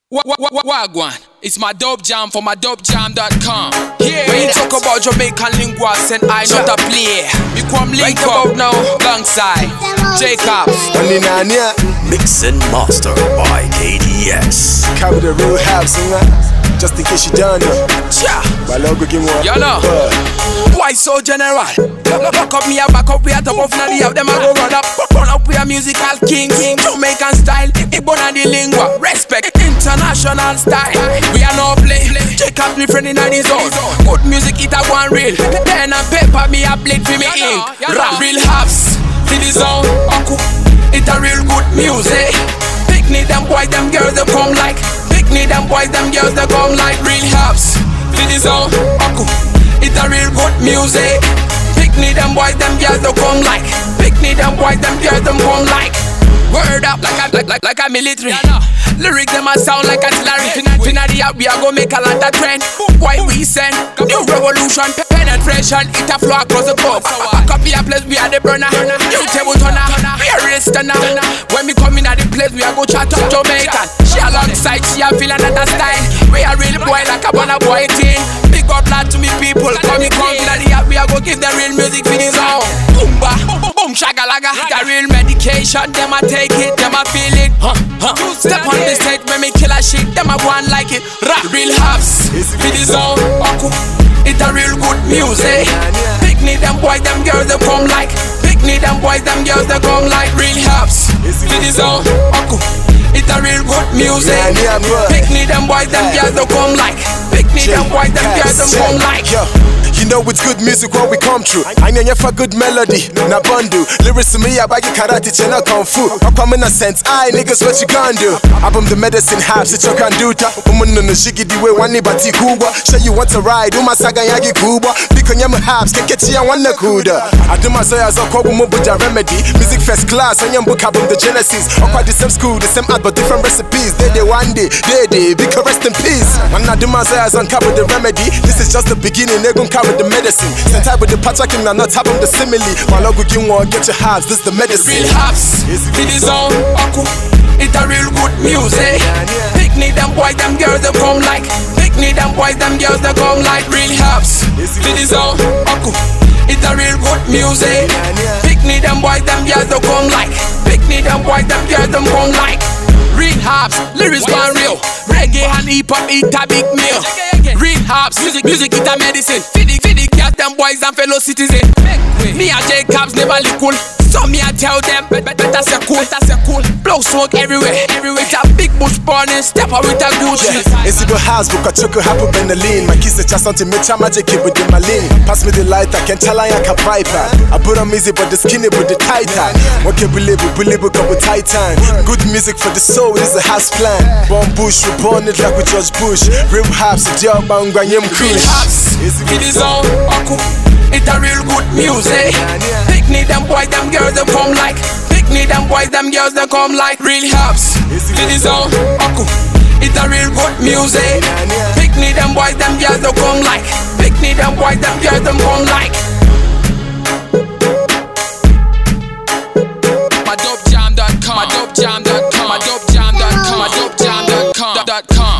Wagwan, it's my dope jam for my dopejam.com. Yeah, when you talk about Jamaican linguals and I not a player, me come link up now, alongside Jacobs. Mix and master by KDS. Cover the real house, just in case you don't know. My logo give me one. You know, why so general? Lock up me a back up, we are top of the out. Them I go run up, we are musical king. Jamaican style, Igbo and the lingua. Respect, international style. We are no play. Jacob me friend in his own. Good music, it a one real. Pen and paper, me a blade for me ink. Rap real house, feel the zone. It a real good music. Picnic them boys, them girls, they come like. Picnic them boys, them girls, they come like. Real house, feel the zone. It a real good music. Picnic them boys, them girls, they come like. Picnic them boys, them girls, them come like. Word up like a military. Lyrics them a sound like artillery. Finna the out, we a go make a land of trend. Why we send new revolution, penetration, it a flow across the globe. A copy a place, we are the burner. New table turner, we are real stunner. When we come in at the place, we a go chat up Jamaican. She alongside, she a feel another style. We a real boy like a banana boy teen. Big up lad to me people, come in at the out, we a go give them real music for this song. Boomba, boom shagalaga. The real medication, them a take it, them a feel it. Step on the stage when me kill a shit, them a one like it. Rap real house, for the zone. It a real good music. Picnic them boys, them girls, they come like. Picnic them boys, them girls, they come like. Real house, for the zone. It a real good music. Picnic them boys, them girls, they come like. Picnic them boys, them girls, they come like. You know it's good music when we come through. I know you for good melody, na bandu. Lyrics to me, I bag karate, chena kung fu. I'm in a sense, I niggas what you gon' do. Album the medicine halves, it's your kanduta. Woman no shiki di way one bati kuba. Show you want to ride, uma saga yagi kuba. Because yama halves can get you one kuda. I do my soya so called mubuja remedy. Music first class, and yam book album the Genesis. Quite the same school, the same art, but different recipes. They one day, they because rest in peace. When I do my soya uncover the remedy. This is just the beginning, they gon' cover the medicine. Sent type with the patrakin and not have them the simile. While I go give one, get your halves, this the medicine. Real house, it is on. It a real good music. Picnic them boys, them girls, they come like. Picnic them boys, them girls, they come like. Real house, it is on. It a real good music. Picnic them boys, them girls, they come like. Picnic them boys, them girls, them come like. Real hops, lyrics gone real. Reggae and hip hop, it a big meal. Real hops, music it a medicine. Feed the cats, them boys and fellow citizens. Me and Jacobs never live cool. So me I tell them, better say cool. Blow smoke everywhere. It's a big bush burning, step out with a Gucci. It's a good house, book a chocolate, happy Benelin. My kiss the chest on to me, magic keep with the malin. Pass me the light, I can tell I can piper. I put on easy, but the skinny with the tighter. What can believe couple titan. Good music for the soul, this is a house plan. Born Bush, we born it like with George Bush. Real house, a job, and Graham Kush. Real house, it is on. It a real good music. Picnic them boys, them girls, they come like. Picnic them boys, them girls, they come like. Real house, it is on. It a real good music. Picnic them boys, them girls, they come like. Picnic them boys, them girls, them come like. My dopejam.com. My dopejam.com. My dopejam.com. My dopejam.com.